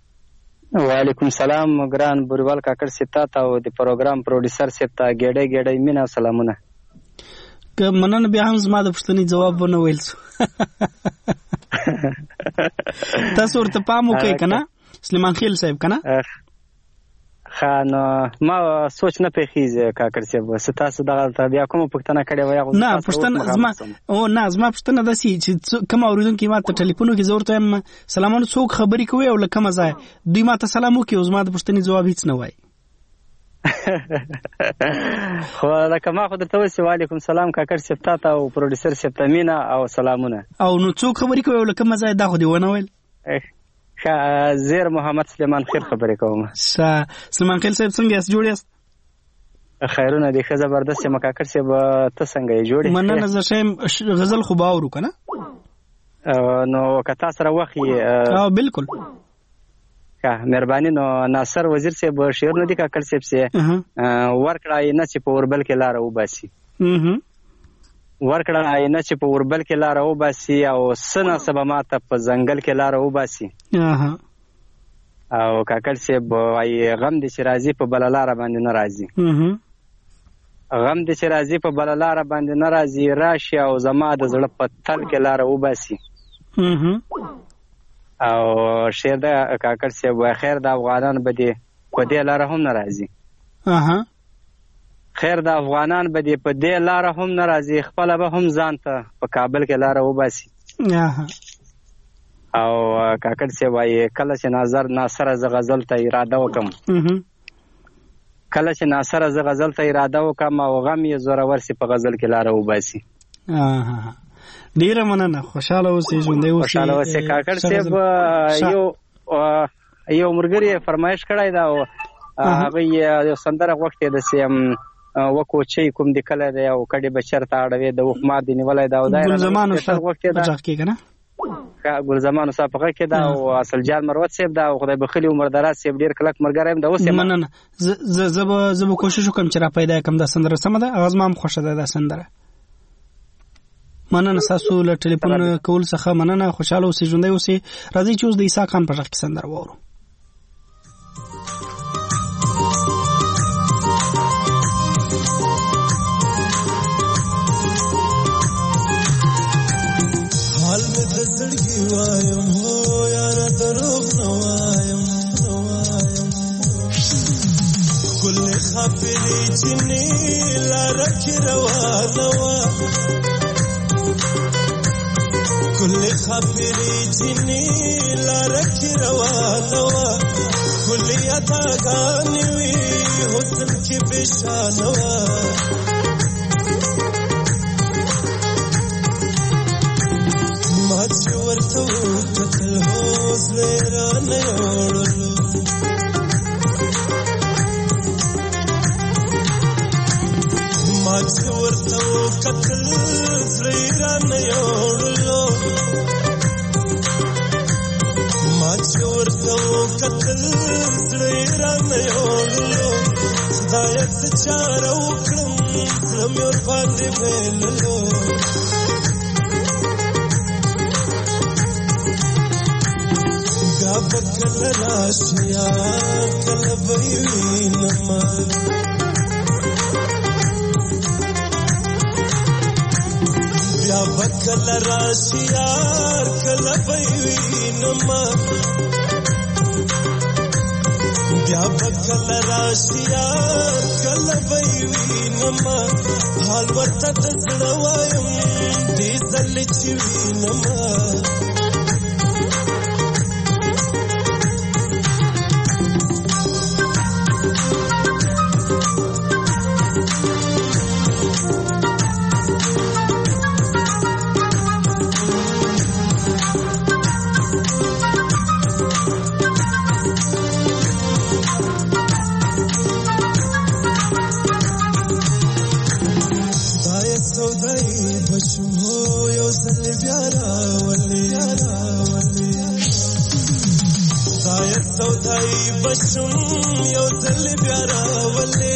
U: وعلیکم سلام ګران بوریوال کاکړ سیتا ته او د پروګرام پروډوسر سیتا ګډه ګډه مینا سلامونه.
A: که مننه، بیا هم زما د پښتني جواب ونه ویل څه تاسو ورته پام وکړئ کنه سلیمان خیل صاحب کنه
U: خان ما سوچ نه پیخیږي کاکړ صاحب ستاسو دغه بیا کوم پښتنه کړي وای
A: نه پښتنه زما او نه زما پښتنه داسي چې کوم اوریدونکو ما ته ټلیفون کې زورته هم سلامونه څوک خبري کوي او لکه مزه دوی ما ته سلام وکي او زما د پښتني جواب هیڅ نه وای
U: خو لکه ما خو درته وایي وعلیکم سلام کاکړ صاحب ته او پروډوسر صاحب ته مینا او سلامونه
A: او نو څوک خبري کوي او لکه مزه دا خو دی ونه ویل
U: زیر محمد سلیمان خیل خبرې کوم.
A: سلیمان خیل صاحب څنګه یاست؟ جوړ یاست؟
U: خیرونه دي ښه زبردست یم کاکړ صاحب، ته څنګه یې؟ جوړ یې؟
A: مننه. زه ښه یم. غزل خو به اورو که نه؟
U: نو که تا سره وخت یې
A: بلکل
U: مهرباني. نو ناصر وزیر صاحب شعرونه دي کاکړ صاحب سي ورکړه نه چې په اوربل کې لاره وباسي. ورکړه آینه چې په اوربل کې لاره وباسي او سنه سبا ماته په ځنګل کې لاره وباسي. او کاکړ صاحب وايي غم دې چې راځي په بله لاره باندې نه راځي. غم دې چې راځي په بله لاره باندې نه راځي، راشي او زما د زړه په تل کې لاره وباسي. او شعر د کاکړ صاحب وایي خیر د افغانان به دې په دې لاره هم نه راځي. خیر د افغانان به دې په دې لاره هم نه راځي، خپله به هم ځان ته په کابل کې لاره وباسي. او کاکړ صاحب وایي کله چې ناصره زه غزل ته اراده وکم، کله چې ناصره زه غزل ته اراده وکم او غم یې زورور سي په غزل کې لاره وباسي.
A: ډیره مننه، خوشاله اوسئ، ژوندی اوسئ.
U: خوشاله اوسئ. کاکړ صاحب یو مرګري فرمایش کړی دا او هغه یو سندره غوښتې ده چې وکوچی کوم د کله دی او کډې بشر ته اړوي د وخمار دی نیولای دا او دا
A: ګلزمان استاد غوښتې ده کې کنه
U: ګلزمان استاد په کې دا او اصل جان مروت صاحب دا خدای بخلی عمر دراز صاحب ډیر کلک مرګرایم دا اوس
A: مننه. زه کوشش وکم چې را پیدا کوم دا سندره سم ده، اغاز ما هم خوښه ده دا سندره. مننه تاسو له ټلیفون کول څخه مننه، خوشاله اوسئ، ژوندی اوسئ. راځئ چې اوس د عیسی خان په غږ کې سندره واورو.
R: حال مې د زړګي وایم هو یاره دروغ نه وایم ښکلې خاطرې جنې لاره کې روانه وه ښکلې خاطرې جنې لاره کې روانه وه ښکلې اداګانې وې حسن کې بېشانه وه ما چې ورته وکتل هو زړه یې رانه یوړلو ما چې ورته وکتل زړه یې رانه یوړلو ما چې ورته وکتل زړه یې رانه یوړلو خدایه څه چاره وکړم زړه مې ورباندې بېللو بیا به کله راشي یار کله به یې وینمه بیا به کله راشي یار کله به یې وینمه بیا به کله راشي یار کله به یې وینمه حال ورته د زړه وایم دې ځلې چې وینمه بشم یو ځل بیا راولې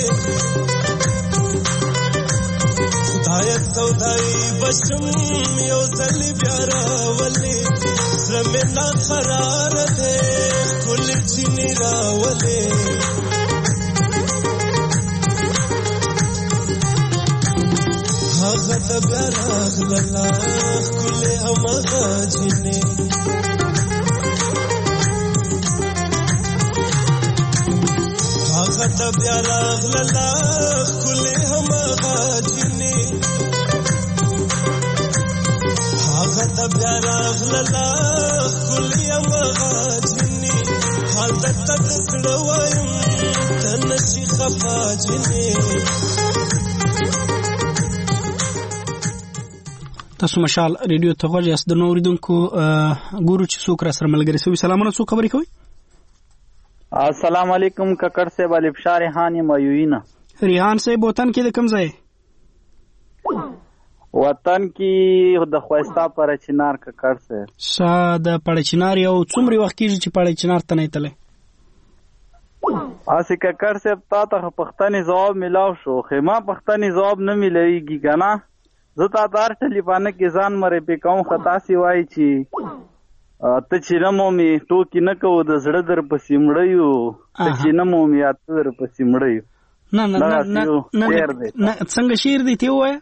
R: خدای سودای بشم یو ځل بیا راولې زړه مې نا قرار دی ټول چینی راولې هغه ته بیا راغله ښکلې هماغه جینۍ هغه ته بیا راغله ښکلې هماغه جینۍ هغه ته بیا راغله ښکلې هماغه جینۍ حال درته د زړه وایم ته نشي خفا جینۍ
A: تاسو مشال ریډیو ته غوږ یاست. د نو اوریدونکو ګورو چې څوک را سره ملګري شوي. سلامونه، څوک خبرې کوي؟
B: السلام علیکم ککړ صاحب، الفشار ریحان مایوینا.
A: ریحان صاحب وطن کې د کوم ځای؟
B: وطن کې د خواستا پر چنار ککړ صاحب.
A: د پړ چنار یو څومره وخت کېږي چې پړ چنار ته نه تله؟
B: اسی ککړ صاحب تا ته پښتني جواب ملاو شو، خما پښتني جواب نه ملويږي کنه. زه تا دار ټلیفانه کې ځان مری په کوم خطا سی وای چې ته چې نه مومي ټوکی نه کوو د زړه در پسې مړیو ته چې نه مومي اته در پسې مړیو.
A: نه څنګه شعر دی ته وای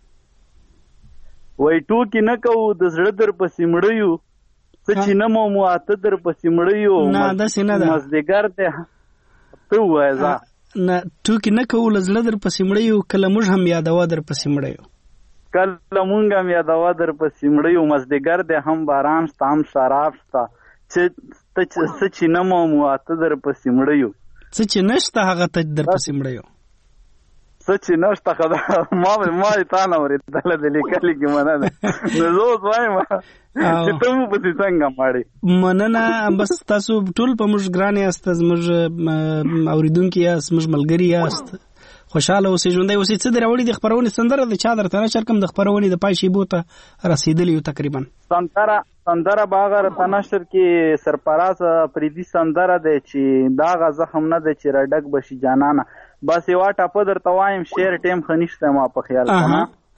B: وای ټوکی نه کوو د زړه در پسې مړیو ته چې نه مومو اته در پسې مړیو.
A: نه داسې نه ده
B: مازدیګر ته ته وای ځه
A: نه ټوکی نه کوو د زړه در پسې مړیو کله موږ هم یادوا در پسې مړیو
B: کله مونږ هم یادوا در پسې مړیو مازدیګر دی هم باران شته هم شراب شته چې ته چې نه مومو اته در پسې مړیو
A: څه چې نشته هغه ته در پسې مړیو
B: څه چې نشته خدا ما یې تا نه اورېدله د لیکلي کې مننه نو زه اوس وایم چې ته مو پسې څنګه مړې.
A: مننه بس تاسو ټول په موږ ګران یاست زموږ اورېدونکي یاست زموږ ملګري یاست خوشاله اوسئ ژوندی اوسئ. څه دې راوړي د خپرونې سندره د چا درته نشر کړم د خپرونې د پای شیبو ته رسېدلي یو تقریبا
B: سندره به هغه راته نشر کې سرفراز پریدي سندره دی چې دا هغه زخم نه دی چې راډک به شي جانانه. بس یوه ټاپه درته وایم شعر ټیم ښه نشته ما په خیال کنه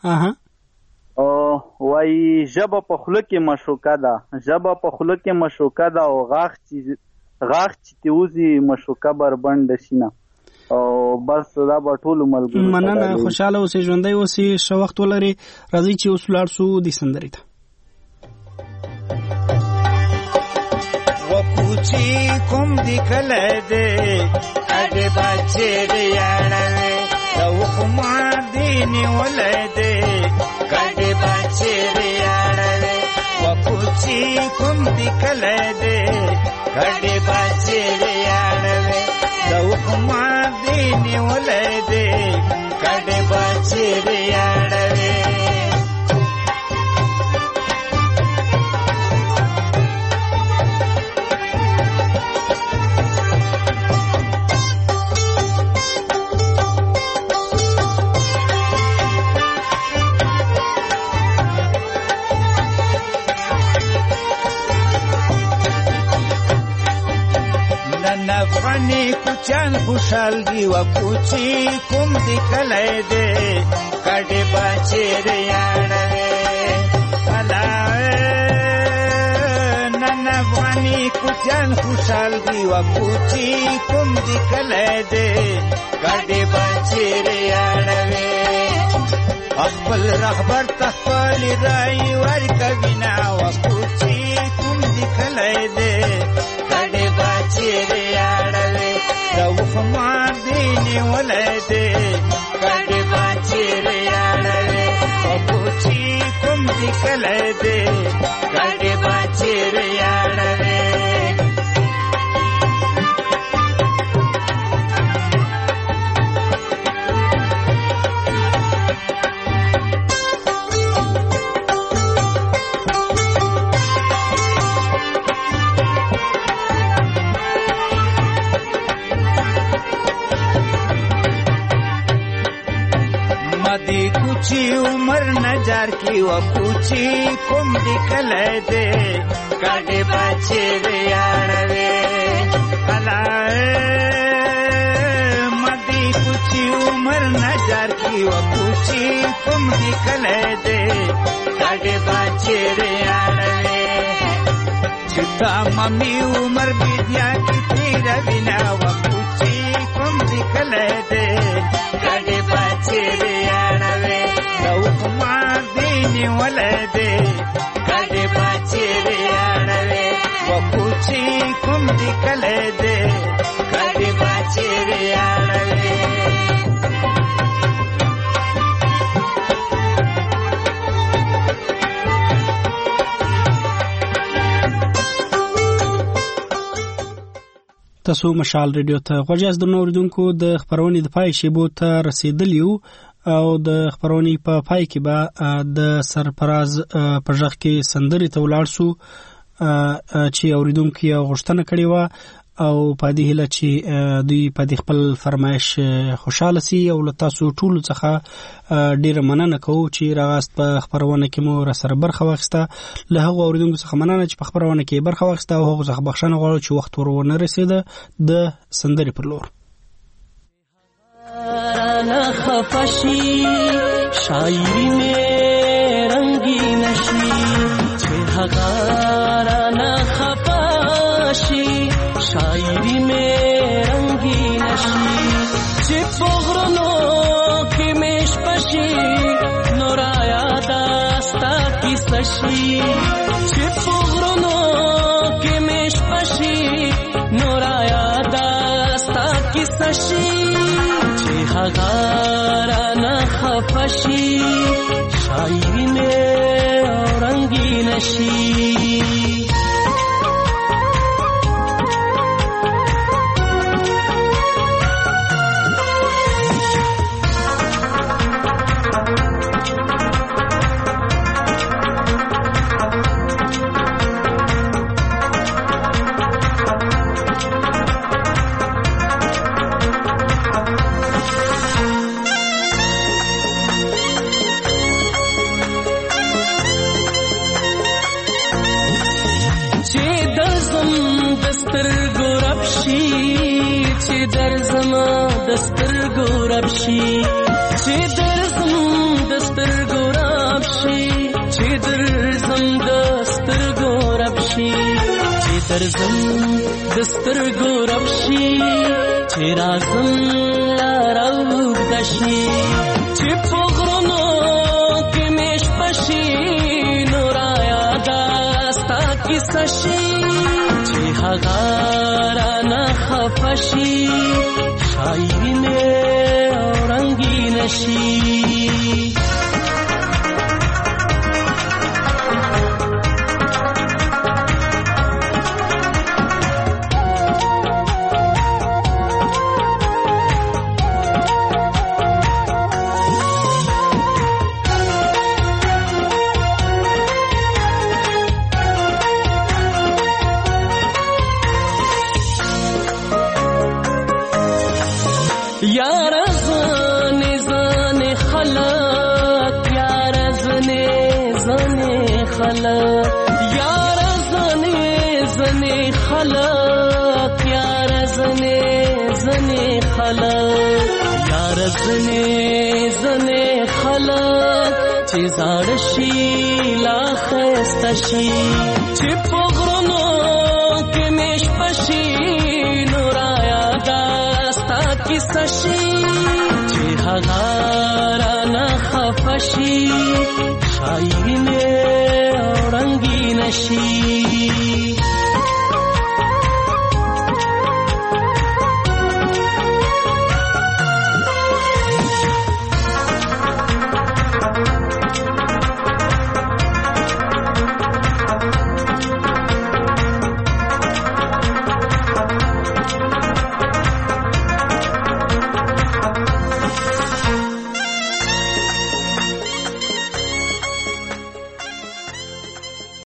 B: وایي ژبه په خوله کې مشوکه ده ژبه په خوله کې مشوکه ده او غاښ چې تیوزي مشوکه بربنډه شي نه او بس دا به ټولو ملګرو
A: مننه خوشحاله اوسئ ژوندی اوسئ ښه وخت ولرئ. راځئ چې اوس ولاړ شو دې سندرې ته.
C: وکوچی کوم دی کله دی اډې بچې دی اړوي او خما دی نیولې دی کډې بچې دی اړوي وکوچی کوم دی کله دی کډې بچې دی اړوي او خما دی نیولې دی کډې بچې دی اړوي. افغانی کوچان خوشحال دی و کوچی کوم دی کلی دی کډې بچې دی اړوي نن افغانی کوچان خوشحال دی و کوچی کوم دی کلی دی کډې بچې دی اړوي خپل رهبر تخپل رای ورکوي نه و کوچی کوم دی کلی دی کډې بچې دی او خما دی نیولې دی کډې بچې دی اړوي او کوچی کوم دی کلی دی کډې بچې دی اړوي. کوچی عمر نجار کی و کوچی کوم دی کلی دی کډې بچې دی اړوي مدی کوچی عمر نجار کی و کوچی کوم دی کلی دی کډې بچې دی اړوي چتا ممی عمر بیدیا کی تیر وینا و کوچی کوم دی کلی دی کډې بچې دی اړوي او خما دی نیولې دی کډې بچې دی اړوي و کوچی کوم دی کلی دی کډې بچې دی اړوي.
A: تاسو مشال ریډیو ته غوږ یاست. د اوریدونکو د خبرونې د پای شیبو ته رسیدلی یو او د خبرونې په پای کې به د سرفراز په ژغ کې سندرې ته ولاړ شو چې اوریدونکو یې غوښتنه کړې وه او په دې هیله چې دوی په دې خپل فرمایش خوشاله سي او له تاسو ټولو څخه ډیره مننه کوو چې راغاست په خبرونه کې مو راسره برخه واخیسته. له هغو اوریدونکو څخه مننه چې په خبرونه کې برخه واخیسته او هغو څخه بخښنه غواړو چې وخت ورونه رسېده د سندرې پر لور.
C: خفشی شاعری میں
R: هغه رانه خفه شي شاعري مې رنګین شي چې په غرونو کې مې شپه شي نو رایاده ستا کیسه شي چې په غرونو کې مې شپه شي نو رایاده ستا کیسه شي چې هغه رانه خفه شي شاعري مې رنګین شي دسترګو رب شي چې درزم دسترګو رب شي چې درزم دسترګو رب شي چې درزم دسترګو رب شي چې رازم لارو دشي چې په غرونو کې مې شپه شي نو رایاده ستا کیسه شي چې هغه رانه خفه شي شاعري مې رنګین شي زنه خلق چې زړه شي لا خسته شي چې په غرونو کې مې شپه شي نو رایاده ستا کیسه شي چې هغه رانه خفه شي شاعري مې رنګین شي